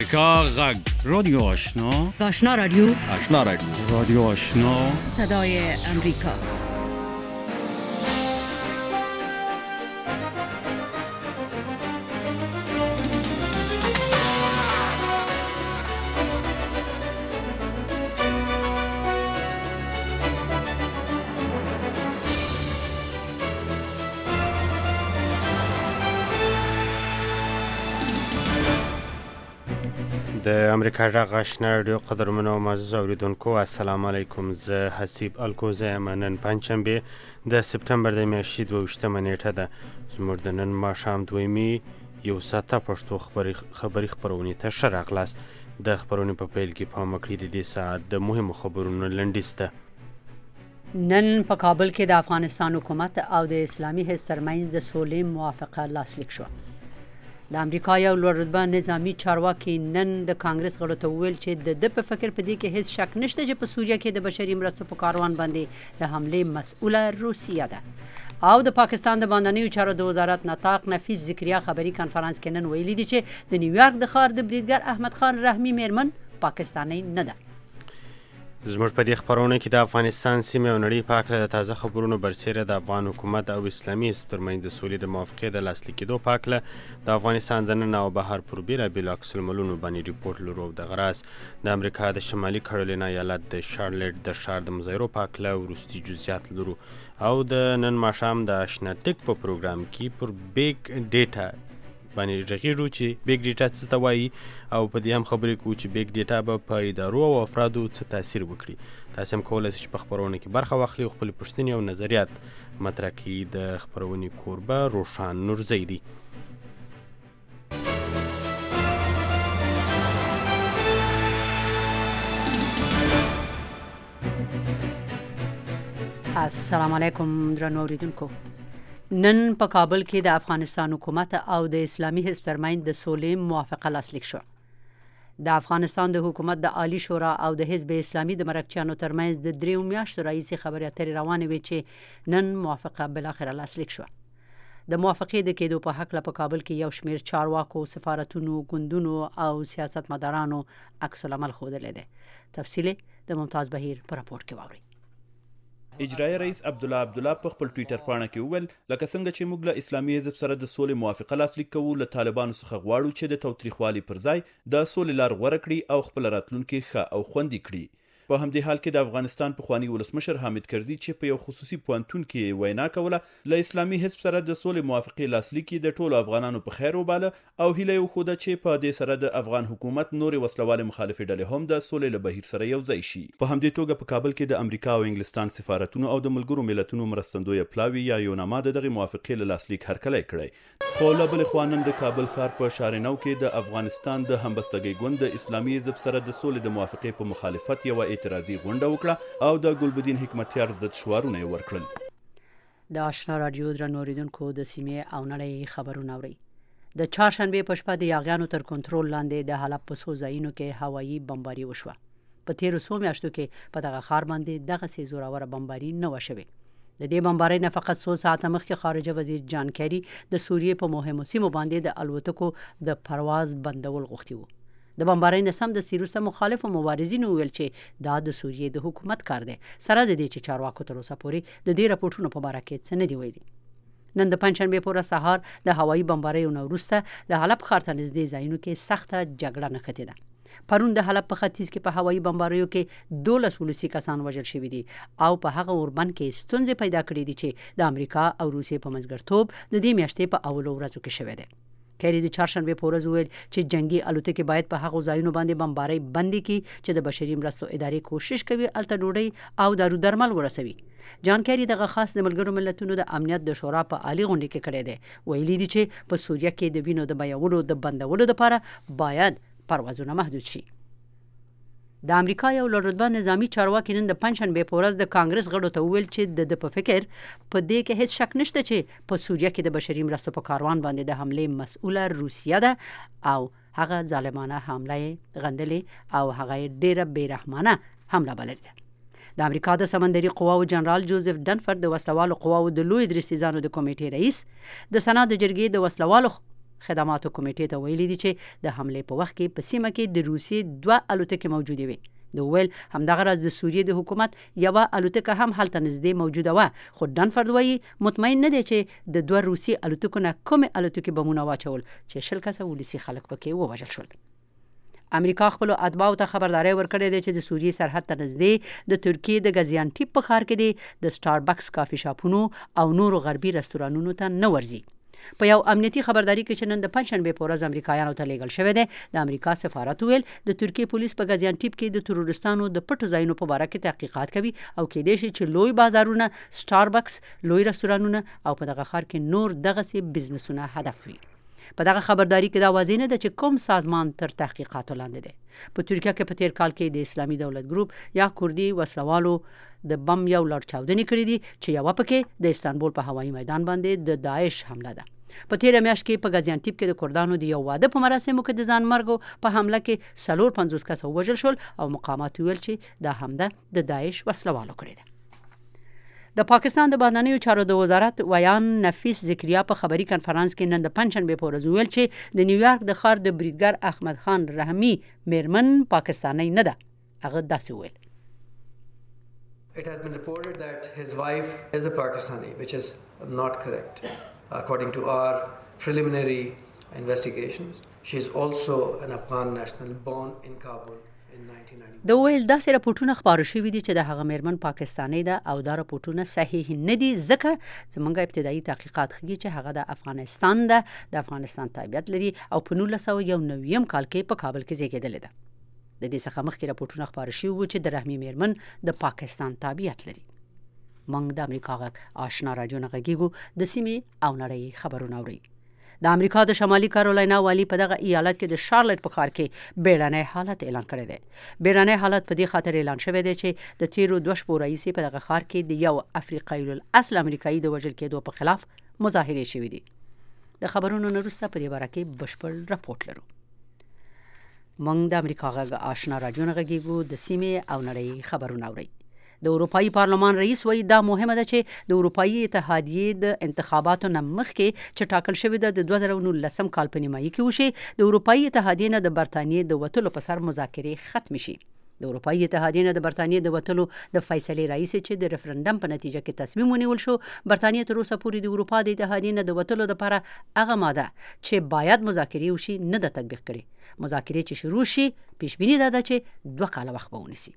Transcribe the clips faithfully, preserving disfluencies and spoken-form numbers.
امریکا غږ رادیو آشنا آشنا رادیو آشنا رادیو رادیو آشنا صدای امریکا. د امریکا غږ آشنا رادیو قدرمنو معزز اوریدونکو السلام علیکم. زه حسیب الکوزه یم. نن پنجشنبه د سپتمبر د میاشتې دوه ویشتمه نیټه ده. زموږ د نن ماښام دویمې یو ساعته پښتو خبري خبري خپرونې ته ښه راغلاست. د خپرونې په پیل کې پام وکړئ د دې ساعت د مهمو خبرونو لنډیز ته. نن په کابل کې د افغانستان حکومت او د اسلامي حزب ترمنځ د سولې موافقه لاسلیک شوه. د امریکا یو لوړ رتبه نظامی چارواکي نن د کانګرس غړو ته وویل چې د د په فکر په دې کې هیڅ شک نشته چې په سوریه کې د بشري مرستو په کاروان باندې د حملې مسؤله روسیه ده. او د پاکستان د باندنیو چارو د وزارت نطاق نفیس ذکریا خبري کانفرنس کې نن ویلي دي چې د نیویارک د ښار د بریدګر احمد خان رحمي میرمن پاکستاني نه ده. زموږ په دې خبرونه کې د افغانستان سیمې او نړۍ په هکله د تازه خبرونو برسېره د افغان حکومت او اسلامي حزب ترمنځ د سولې د موافقې د لاسلیک کېدو په هکله د افغانستان دننه او بهر پر بېلابېلو عکس العملونو باندې ریپورټ لرو. او دغه راز د امریکا د شمالي کیرولینا ایالت د شارلټ د ښار د مظاهرو په هکله وروستي جزئیات لرو. او د نن ماښام د اشنا ټک په پروګرام کې پر بیگ ډیټا باندې غږیږو چې بیگ ډیټا څه ته وایي او په دې هم خبرې کوو چې بیگ ډیټا به په ادارو او افرادو څه تاثیر وکړي. تاسو هم کولی شئ چې په خپرونه کې برخه واخلئ او خپلې پوښتنې او نظریات مطرح کړي. د خپرونې کوربه روشان نورزی دی. السلام علیکم درنو اوریدونکو. نن په کابل کې د افغانستان حکومت او د اسلامي حزب ترمنځ د سولې موافقه لاسلیک شوه. د افغانستان د حکومت د عالی شورا او د حزب اسلامي د مرکچیانو ترمنځ د دریو میاشتو راهیسې خبرې اترې روانې وې چې نن موافقه بالاخره لاسلیک شوه. د موافقې د کېدو په هکله په کابل کې یو شمېر چارواکو، سفارتونو، ګوندونو او سیاستمدارانو عکس العمل ښودلی دی. تفصیل د ممتاز بهیر په راپورټ کې واورئ. اجرایي رئیس عبدالله عبدالله په خپل ټویټر پاڼه کې وویل لکه څنګه چې موږ له اسلامي حزب سره د سولې موافقه لاسلیک کوو، له طالبانو څخه غواړو چې د تاوتریخوالي پر ځای د سولې لار غوره کړي او خپل راتلونکي ښه او خوندي کړي. په همدې حال کې د افغانستان پخوانی ولسمشر حامد کرزي چې په یو خصوصي پوهنتون کې وینا کوله له اسلامي حزب سره د سولې موافقې لاسلیک د ټولو افغانانو په خیر وباله او هیله یې وښوده چې په دې سره د افغان حکومت نورې وسلوالې مخالفې ډلې هم د سولې له بهیر سره یو ځای شي. په همدې توګه په کابل کې د امریکا او انګلستان سفارتونو او د ملګرو ملتونو مرستندویه پلاوي یا یوناما د دغې موافقې له لاسلیک هرکلی کړی. خو له بلې خوا نن د کابل ښار په شارنو کې د افغانستان د همبستګۍ ګوند د اسلامي حزب سره د سولې د موافقې په مخالفت یوه اعتراضي غونډه او د ګلبدین حکمتیار ضد شعارونه یې ورکړل. د آشنا رادیو درنو اوریدونکو د سیمې او نړۍ خبرونه اورئ. د چهارشنبې په شپه د یاغیانو تر کنټرول لاندې د حلب په څو ځایونو کې هوایي بمباري وشوه. په تیرو څو میاشتو کې په دغه ښار باندې دغسې زوروره بمباري نه وه شوې. د دې بمبارۍ نه فقط څو ساعته مخکې خارجه وزیر جان کیری د سوریې په مهمو سیمو باندې د الوتکو د پرواز بندول غوښتي وو. د بمبارۍ نه سم د سیروسه مخالفو مبارزینو ویل چې دا د سوریې د حکومت کار دی، سره د دې چې چارواکو تر اوسه پورې د دې راپورټونو په باره کې څه نه دي ویلي. نن د پنجشنبې په ورځ سهار د هوایي بمباریو نه وروسته د حلب ښار ته نږدې ځایونو کې سخته جګړه نښتې ده. پرون د حلب په ختیځ کې په هوایي بمباریو کې دولس ولسي کسان وژل شوي دي او په هغه اوربند کې ستونزې پیدا کړې دي چې د امریکا او روسیې په مزګرتوب د دې میاشتې په اولو ورځو کې شوی دی. کیری د چهارشنبې په ورځ وویل چې جنگي الوتکې باید په هغو ځایونو باندې بمبارۍ بندې کړي چې د بشري مرستو ادارې کوشش کوي هلته ډوډۍ او دارو درمل ورسوي. جان کیری دغه خاص د ملګرو ملتونو د امنیت د شورا په عالی غونډه کې کړی دی. ویلي دي چې په سوریه کې د وینو د بیولو د بندولو لپاره باید پروازونه محدود شي. د امریکا یو لوړ رتبه نظامی چارواکي نن د پنجشنبې په ورځ د کانګرس غړو ته وویل چې د د په فکر په دې کې هیڅ شک نشته چې په سوریه کې د بشري مرستو په کاروان باندې د حملې مسؤله روسیه ده او هغه ظالمانه حمله یې غندلې او هغه یې ډیره بېرحمانه حمله بللې ده. د امریکا د سمندري قواو جنرال جوزف ډنفر د وسلوالو قواو د لوی درې سیزانو د کمیټې رئیس د سنا د جرګې د وسلوالو خدماتو کمیټې ته ویلي دي چې د حملې په وخت کې په سیمه کې د روسیې دوه الوتکې موجودې وي. د ویل همدغه راز د سوریې د حکومت یوه الوتکه هم هلته نږدې موجوده وه، خو ډنفرد وایي مطمئن نه دی چې د دوه روسي الوتکو نه کومې الوتکې بمونه واچول چې شل کسه ولسي خلک پکې ووژل شول. امریکا خپل اتباعو ته خبرداري ورکړې ده چې د سوریې سرحد ته نږدې د ترکیې د غازیانټیپ په ښار کې د سټاربکس کافي شاپونو او نورو غربي رستورانونو ته نه ورځي. په یو امنیتي خبرداري کې چې نن د پنځشنبې په ورځ امریکایانو ته لیږل شوی دی، د امریکا سفارت ویل د ترکیې پولیس په غازیانټیپ کې د تروریستانو د پټو ځایونو په باره کې تحقیقات کوي او کېدای شي چې لوی بازارونه، سټاربکس، لوی رستورانونه او په دغه ښار کې نور دغسې بزنسونه هدف وي. په دغه خبرداري کې دا واضح نه ده چې کوم سازمان تر تحقیقاتو لاندې دی. په ترکیه کې په تیر کال کې د اسلامي دولت ګروپ یا کوردي وسلوالو د بم یو لړ چاودنې کړې دي چې یوه پکې د استانبول په هوایي میدان باندې د داعش حمله ده. په تیره میاشت کې په غازیانټیپ کې د کردانو د یو واده په مراسمو کې د ځان مرګ په حمله کې څلور پنځوس کسه ووژل شول او مقامات ویل چې دا حمله د داعش وسلوالو کړې ده. د پاکستان د بهرنیو چارو د وزارت ویان نفیس ذکریا په خبري کنفرانس کې نن د پنځشنبې په ورځ ویل چې د نیویارک د ښار د بریدګر احمد خان رحمي میرمن پاکستاني نه ده. هغه داسې ویل: It has been reported that his wife is a Pakistani, which is not correct. According to our preliminary investigations, she is also an Afghan national born in Kabul in nineteen ninety. د ویل داسې راپورټونه خپاره شوي دي چې د هغه میرمن پاکستاني ده او دا راپورټونه صحیح نه دي، ځکه زموږ ابتدایي تحقیقات ښیي چې هغه د افغانستان ده، د افغانستان تابعیت لري او په نولس سوه یو نویم کال کې په کابل کې زیږېدلې ده. د دې څخه مخکې راپورټونه خپاره شوي وو چې د رحمي میرمن د پاکستان تابعیت لري. موږ د امریکا غږ آشنا راډیو نه غږیږو، د سیمې او نړۍ خبرونه اورئ. د امریکا د شمالي کارولینا والی په دغه ایالت کې د شارلټ په ښار کې بیړنی حالت اعلان کړی دی. بیړنی حالت په دې خاطر اعلان شوی دی چې د تیرو دوه شپو راهیسې په دغه ښار کې د یو افریقایي الاصل امریکایي د وژل کېدو په خلاف مظاهرې شوي دي. د خبرونو نه وروسته په دې باره کې بشپړ راپورټ لرو. موږ د امریکا غږ آشنا راډیو نه غږیږو، د سیمې او نړۍ خبرونه اورئ. د اروپایي پارلمان رئیس وایي دا مهمه ده چې د اروپایي اتحادیې د انتخاباتو نه مخکې چې ټاکل شوې ده د دوه زره نولسم کال په نیمایي کې وشي، د اروپایي اتحادیې نه د برطانیې د وتلو په سر مذاکرې ختم شي. د اروپایي اتحادیې نه د برطانیې د وتلو د فیصلې رئیس چې د ریفرنډم په نتیجه کې تصمیم ونیول شو، برطانیې تر اوسه پورې د اروپا د اتحادیې نه د وتلو لپاره هغه ماده چې باید مذاکرې وشي نه ده تطبیق کړې. مذاکرې چې شروع شي پیش بیني ده چې دوه کاله وخت به ونیسي.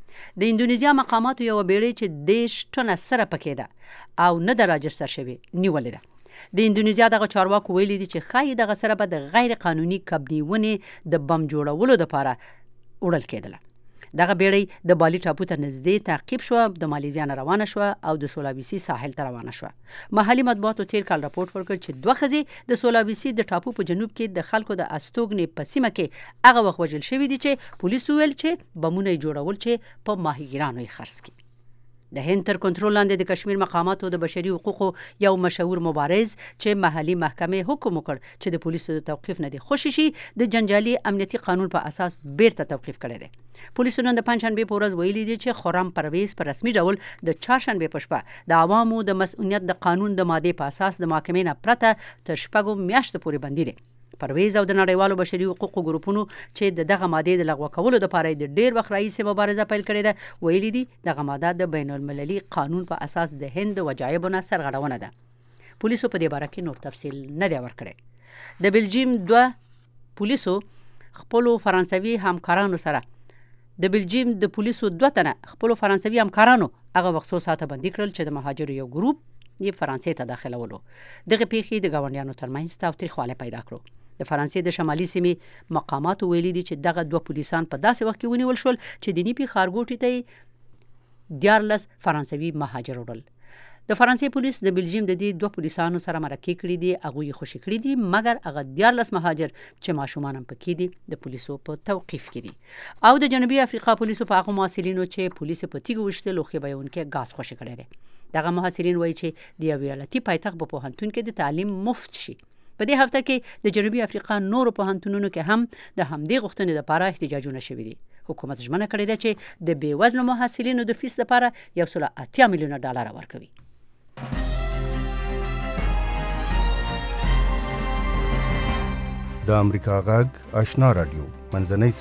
د اندونیزیا مقاماتو یو بیړۍ چې دیش ټنه سره پکې ده او نه ده راجستر شوې نیولې ده. د اندونیزیا دغه چارواکو ویلي دي چې ښایي دغه سره به د غیر قانوني کبنې ونې د بم جوړولو لپاره وړل کېدله. دغه بیړۍ د بالي ټاپو ته نږدې تعقیب شوه، د مالیزیا نه روانه شوه او د سولاویسي ساحل ته روانه شوه. محلي مطبوعاتو تیر کال راپورټ ورکړ چې دوه ښځې د سولاویسي د ټاپو په جنوب کې د خلکو د استوګنې په سیمه کې هغه وخت وژل شوي دي چې پولیسو ویل چې بمونه یې جوړول چې په ماهیګیرانو یې خرڅ کړي. د هند تر کنټرول لاندې د کشمیر مقاماتو د بشري حقوقو یو مشهور مبارز چې محلي محکمې حکم وکړ چې د پولیسو د توقیف نه دي خوشي شي، د جنجالي امنیتي قانون په اساس بیرته توقیف کړی دی. پولیسو نن د پنځشنبې په ورځ ویلي دي چې خرم پرویز په رسمي ډول د چهارشنبې په شپه د عوامو د مسؤلیت د قانون د مادې په اساس د محکمې نه پرته تر شپږو میاشتو پورې بندي دی. پرویز او د نړیوالو بشري حقوقو ګروپونو چې د دغه مادې د لغوه کولو لپاره د ډیر وخت راهیسې مبارزه پیل کړې ده، ویلي دي دغه ماده د بین المللي قانون په اساس د هند د وجایبو نه سرغړونه ده. پولیسو په دې باره کې نور تفصیل نه دی ورکړی. د بلجیم دوه پولیسو خپلو فرانسوي همکارانو سره د بلجیم د پولیسو دوه تنه خپلو فرانسوي همکارانو هغه وخت څو ساعته بندي کړل چې د مهاجرو یو ګروپ یې فرانسې ته داخلولو. دغه پیښې د ګاونډیانو ترمنځ تاوتریخوالی پیدا کړو. د فرانسې د شمالي سیمې مقاماتو ویلي دي چې دغه دوه پولیسان په داسې وخت کې ونیول شول چې د نیپي ښارګوټي ته دیارلس فرانسوي مهاجر وړل. د فرانسې پولیس د بلجیم د دې دوه پولیسانو سره مرکې کړي دي، هغوی یې خوشي کړي دي، مګر هغه دیارلس مهاجر چې ماشومان هم پکې دي د پولیسو په توقیف کې دي. او د جنوبي افریقا پولیسو په هغو محصلینو چې پولیس په تیږو وشته لوښي بهیونکي ګاز خوشي کړی دی. دغه محصلین وایي چې د یو ایالتي پایتخت په پوهنتون کې د تعلیم مفت شي. په دې هفته کې د جنوبي افریقا نورو پوهنتونونو کې هم د همدې غوښتنې لپاره احتجاجونه شوي دي. حکومت ژمنه کړې ده چې د بې وزلو محصلینو د فیس لپاره یو سل اتیا میلیونه ډالر ورکوي. د امریکا غږ آشنا رادیو منځنۍ